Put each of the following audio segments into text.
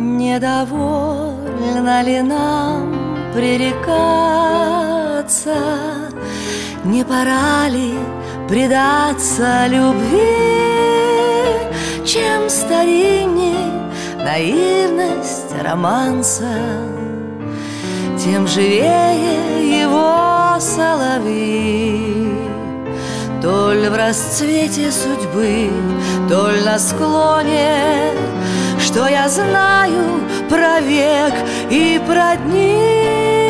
Недовольно ли нам пререкаться? Не пора ли предаться любви? Чем старинней наивность романса, тем живее его соловьи. Толь в расцвете судьбы, толь на склоне, что я знаю про век и про дни.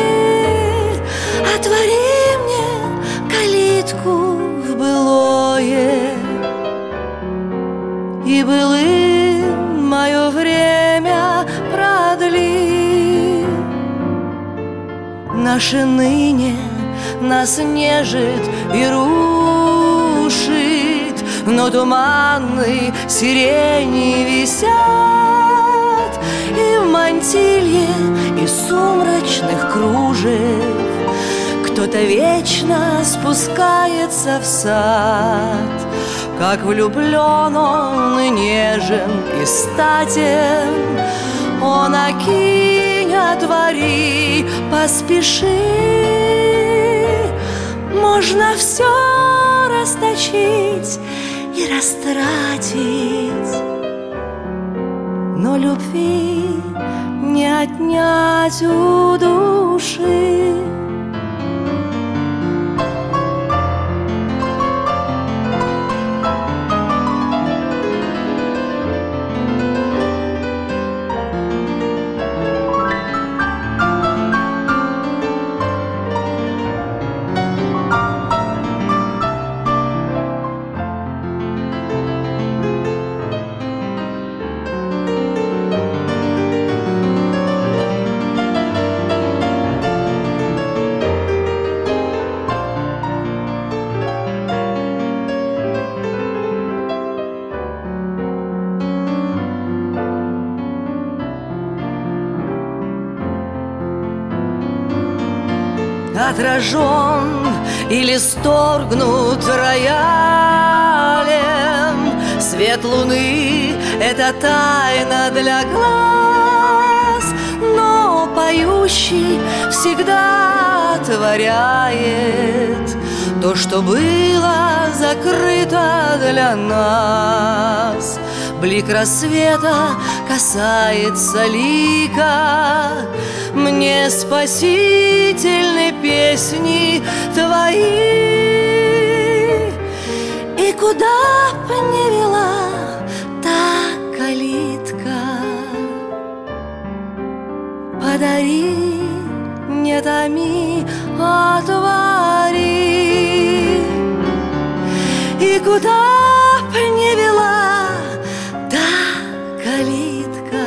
Отвори мне калитку в былое, и былым мое время продли. Наше ныне нас нежит и рушит, но туманные сирени висят, и в мантилье из сумрачных кружев кто-то вечно спускается в сад. Как влюблен он и нежен и статен, он окинь, отвори, поспеши. Можно все расточить и растратить, но любви не отнять у души. Отражен или сторгнут роялем, свет луны — это тайна для глаз, но поющий всегда творяет то, что было закрыто для нас. Блик рассвета касается лика мне спасительной песни твои. И куда б ни вела та калитка, подари, не томи, отвори. И куда б ни вела та калитка,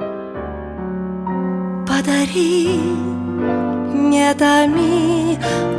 подари, не томи,